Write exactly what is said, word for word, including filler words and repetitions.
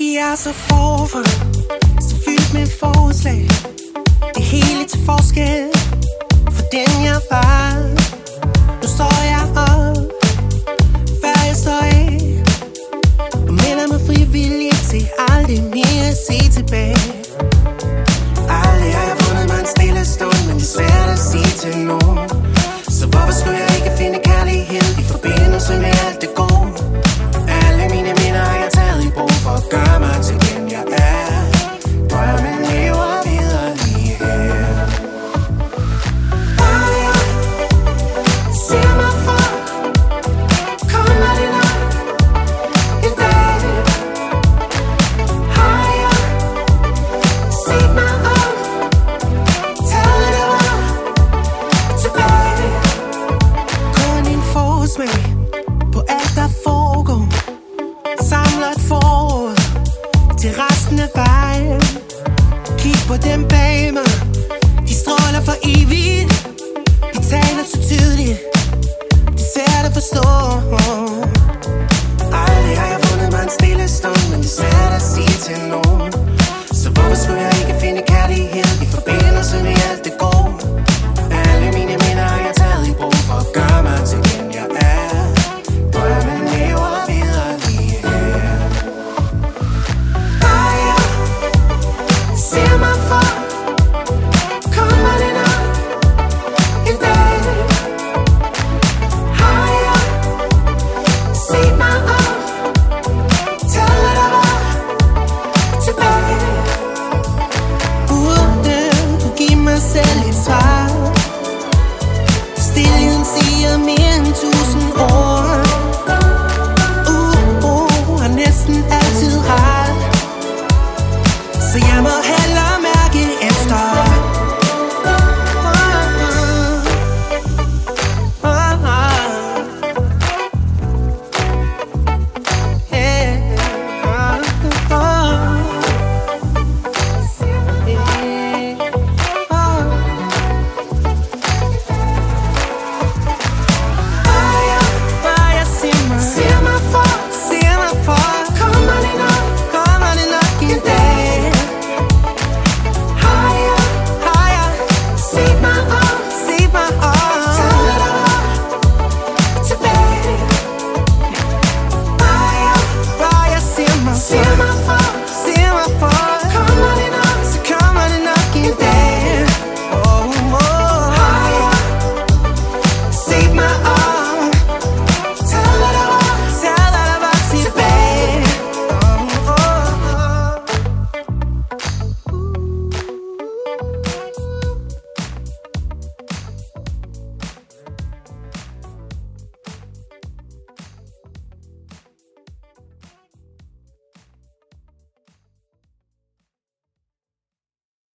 Jeg er så forfra, så fyldt med forslag. Det hele til forskel for den jeg var. Nu står jeg op, før jeg står af, og melder mig frivilligt til aldrig mere at se tilbage. Aldrig har jeg fundet mig en stille stund, men det er svært at sige til nogen. Så hvorfor skulle jeg ikke finde kærlighed i forbindelse med alt det gode? Alle mine minder har jeg taget i brug for at gøre mig til den jeg er. Drømmen lever videre lige her. Bare jeg ser mig for, kommer det nok en dag. Har jeg set mig op, taget det var tilbage. Kun en forsmag på alt der foregår, samler et forår til resten af vejen. Kig på dem bag mig, de stråler for evigt. De taler så tydeligt.